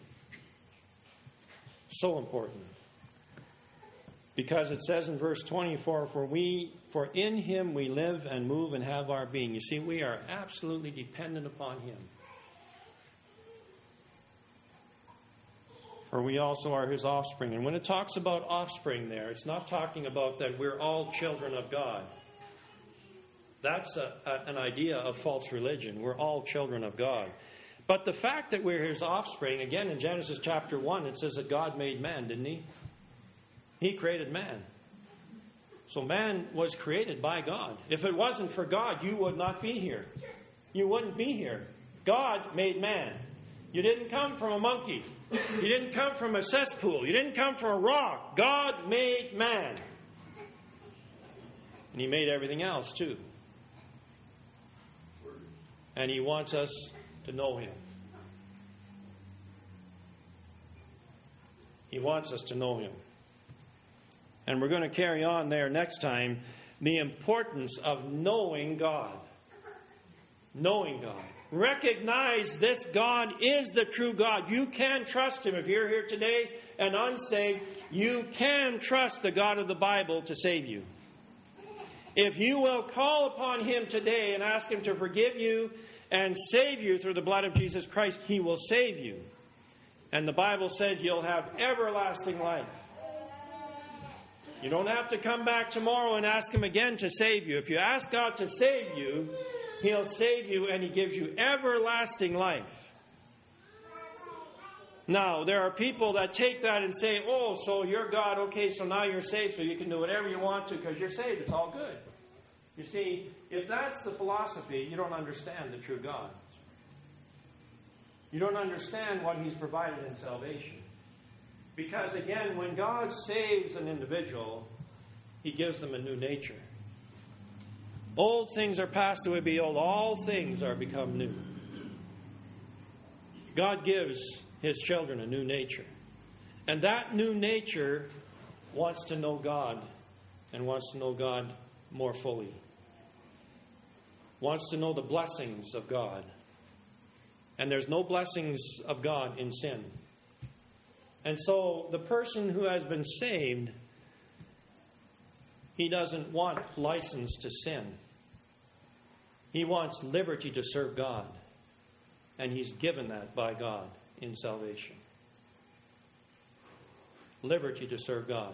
So important. Because it says in verse twenty-four, for we, for in Him we live and move and have our being. You see, we are absolutely dependent upon Him. For we also are His offspring. And when it talks about offspring there, it's not talking about that we're all children of God. That's a, a, an idea of false religion. We're all children of God. But the fact that we're His offspring, again in Genesis chapter one, it says that God made man, didn't He? He created man. So man was created by God. If it wasn't for God, you would not be here. You wouldn't be here. God made man. You didn't come from a monkey. You didn't come from a cesspool. You didn't come from a rock. God made man. And He made everything else too. And He wants us to know Him. He wants us to know Him. And we're going to carry on there next time, the importance of knowing God. Knowing God. Recognize this God is the true God. You can trust Him. If you're here today and unsaved, you can trust the God of the Bible to save you. If you will call upon Him today and ask Him to forgive you and save you through the blood of Jesus Christ, He will save you. And the Bible says you'll have everlasting life. You don't have to come back tomorrow and ask Him again to save you. If you ask God to save you, He'll save you and He gives you everlasting life. Now, there are people that take that and say, oh, so you're God, okay, so now you're saved, so you can do whatever you want to because you're saved. It's all good. You see, if that's the philosophy, you don't understand the true God. You don't understand what He's provided in salvation. Because again, when God saves an individual, He gives them a new nature. Old things are passed away, behold, all things are become new. God gives His children a new nature. And that new nature wants to know God and wants to know God more fully. Wants to know the blessings of God. And there's no blessings of God in sin. And so the person who has been saved, he doesn't want license to sin. He wants liberty to serve God. And he's given that by God in salvation. Liberty to serve God.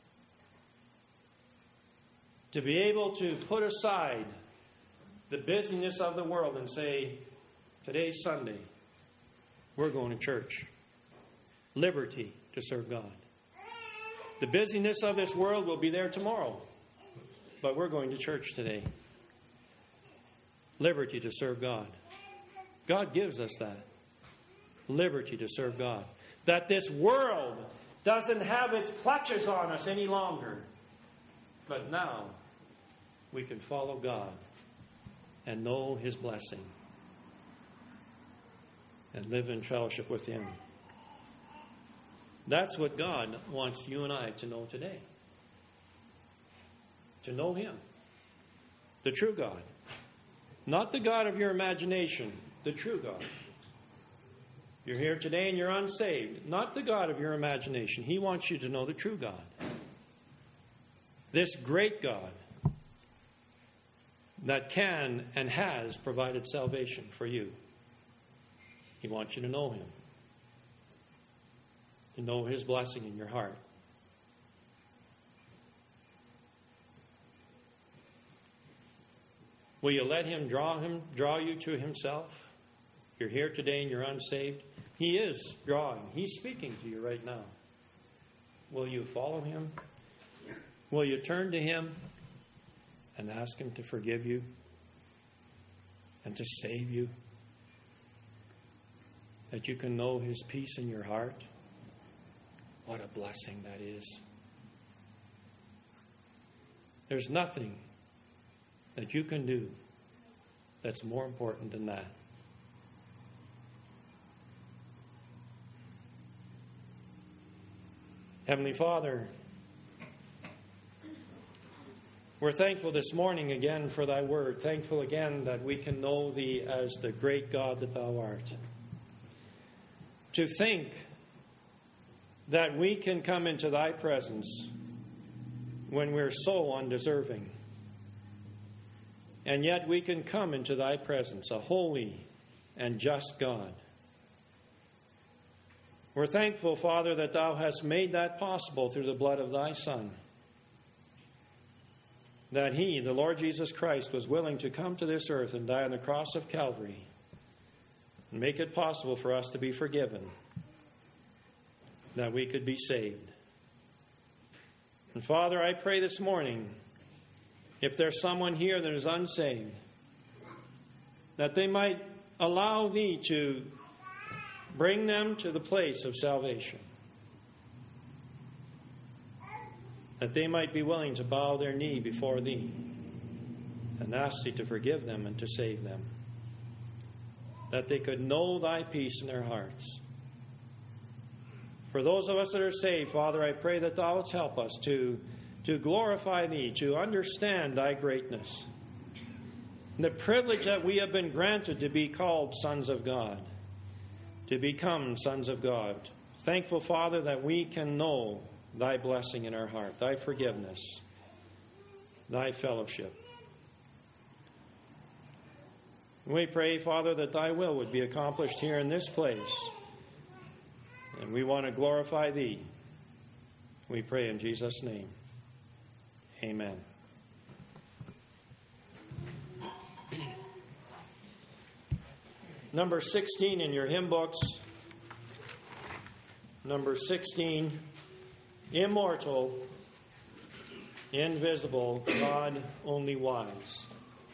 To be able to put aside the busyness of the world and say, today's Sunday, we're going to church. Liberty to serve God. The busyness of this world will be there tomorrow, but we're going to church today. Liberty to serve God. God gives us that. Liberty to serve God. That this world doesn't have its clutches on us any longer. But now we can follow God and know His blessing and live in fellowship with Him. That's what God wants you and I to know today. To know Him. The true God. Not the God of your imagination, the true God. You're here today and you're unsaved. Not the God of your imagination. He wants you to know the true God. This great God that can and has provided salvation for you. He wants you to know Him. To know His blessing in your heart. Will you let Him draw him, draw you to Himself? You're here today and you're unsaved. He is drawing. He's speaking to you right now. Will you follow Him? Will you turn to Him and ask Him to forgive you and to save you? That you can know His peace in your heart? What a blessing that is. There's nothing that you can do that's more important than that. Heavenly Father, we're thankful this morning again for Thy word. Thankful again that we can know Thee as the great God that Thou art. To think that we can come into Thy presence when we're so undeserving. And yet we can come into Thy presence, a holy and just God. We're thankful, Father, that Thou hast made that possible through the blood of Thy Son. That He, the Lord Jesus Christ, was willing to come to this earth and die on the cross of Calvary and make it possible for us to be forgiven, that we could be saved. And Father, I pray this morning, if there's someone here that is unsaved, that they might allow Thee to bring them to the place of salvation. That they might be willing to bow their knee before Thee and ask Thee to forgive them and to save them. That they could know Thy peace in their hearts. For those of us that are saved, Father, I pray that Thou wouldst help us to to glorify Thee, to understand Thy greatness. And the privilege that we have been granted to be called sons of God, to become sons of God. Thankful, Father, that we can know Thy blessing in our heart, Thy forgiveness, Thy fellowship. We pray, Father, that Thy will would be accomplished here in this place. And we want to glorify Thee. We pray in Jesus' name. Amen. Number sixteen in your hymn books. Number sixteen. Immortal, invisible, God only wise.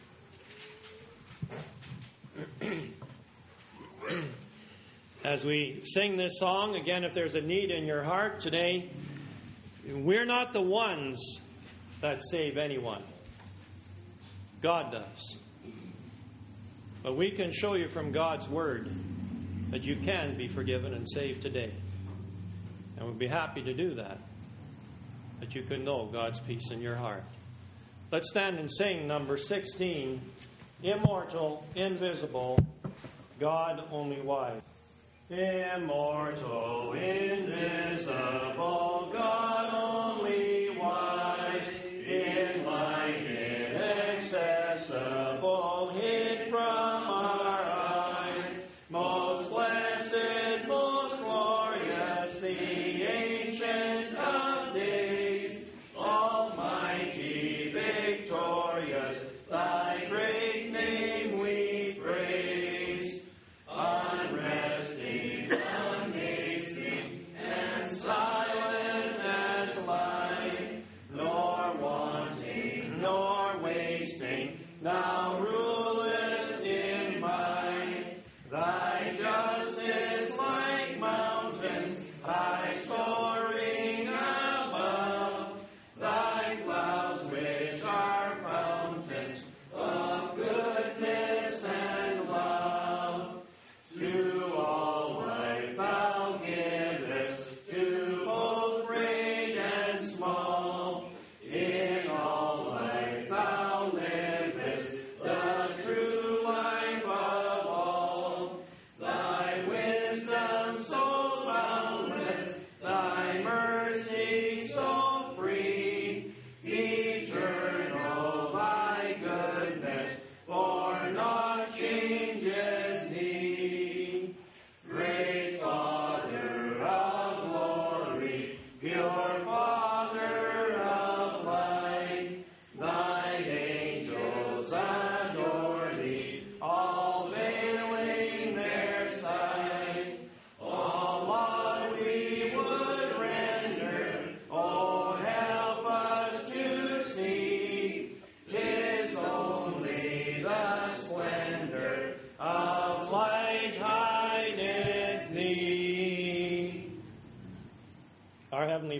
As we sing this song, again, if there's a need in your heart today, we're not the ones that save anyone. God does. But we can show you from God's Word that you can be forgiven and saved today. And we'd be happy to do that. That you can know God's peace in your heart. Let's stand and sing number sixteen. Immortal, invisible, God only wise. Immortal, invisible, God only wise, enlightened, inaccessible, hid from our eyes, most blessed, most glorious, the Ancient of Days, almighty, victorious, Thy great name we praise, unresting, unhasting, and silent as light, nor wanting, nor wasting, Thou rulest in might, Thy justice like mountains, High soaring above, Thy clouds which are fountains of goodness and love. To all life Thou givest, to both great and small. In all life Thou livest, the true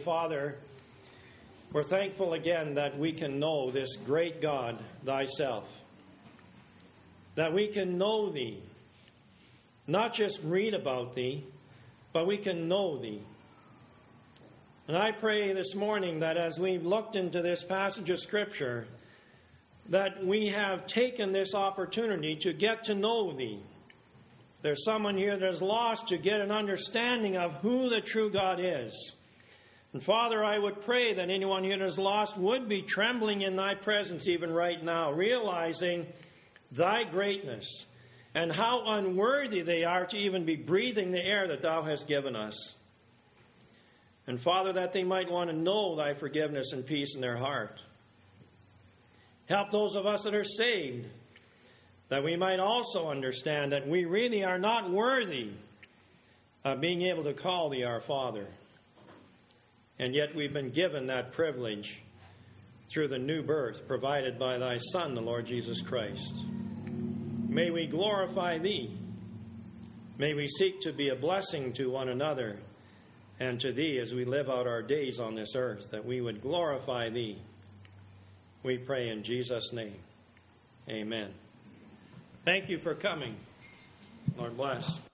Father, we're thankful again that we can know this great God, thyself. That we can know thee. Not just read about thee, but we can know thee. And I pray this morning that as we've looked into this passage of Scripture, that we have taken this opportunity to get to know thee. There's someone here that is lost to get an understanding of who the true God is. And Father, I would pray that anyone here that is lost would be trembling in thy presence even right now, realizing thy greatness and how unworthy they are to even be breathing the air that thou hast given us. And Father, that they might want to know thy forgiveness and peace in their heart. Help those of us that are saved, that we might also understand that we really are not worthy of being able to call thee our Father. And yet we've been given that privilege through the new birth provided by thy Son, the Lord Jesus Christ. May we glorify thee. May we seek to be a blessing to one another and to thee as we live out our days on this earth, that we would glorify thee. We pray in Jesus' name. Amen. Thank you for coming. Lord bless.